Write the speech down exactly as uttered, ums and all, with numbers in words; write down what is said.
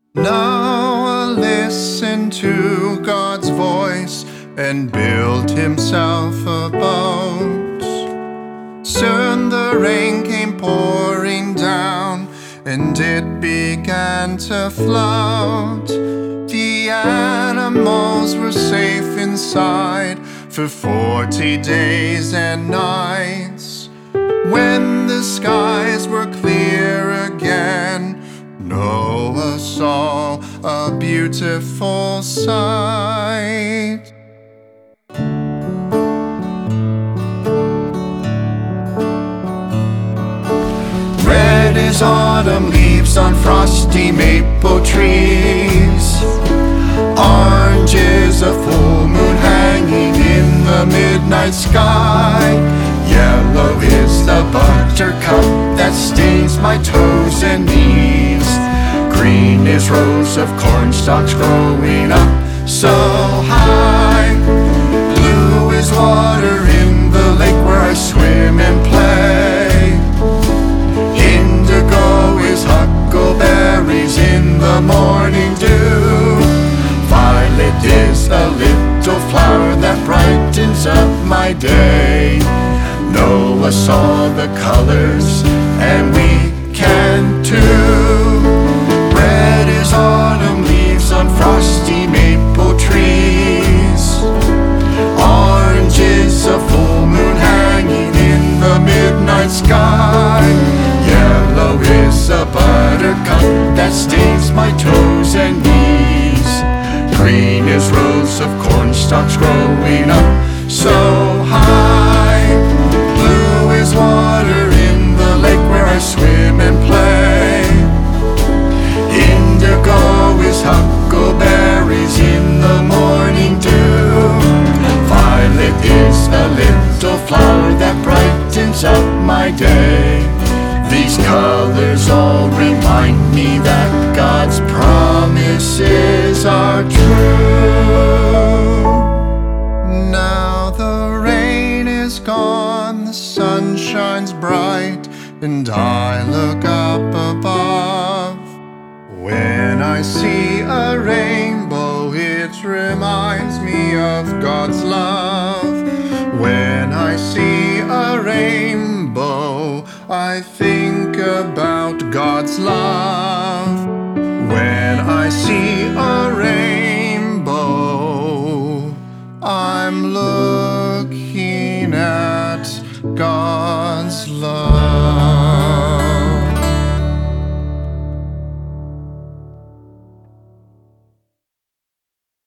Noah listened to God's voice and built himself a boat. Soon the rain came pouring down, and it began to float. The animals were safe inside for forty days and nights. When the skies were clear again, Noah saw a beautiful sight. Red as autumn leaves on frosty maple trees. Orange is a full moon hanging in the midnight sky. Yellow is the buttercup that stains my toes and knees. Green is rows of cornstalks growing up so high. Blue is water in the lake where I swim and play. Indigo is huckleberries in the morning dew. Violet is the little flower that brightens up my day. Noah saw the colors, and we can too. Red is autumn leaves on frosty maple trees. Orange is a full moon hanging in the midnight sky. Yellow is a buttercup that stains my toes and knees. Green is rows of cornstalks growing up so high. Blue is water in the lake where I swim and play. Indigo is huckleberries in the morning dew. Violet is a little flower that brightens up my day. These colors all remind me that God's promises are true. Now the rain is gone, the sun shines bright, and I look up above. When I see a rainbow, it reminds me of God's love. When I see a rainbow, I think about God's love. When I see a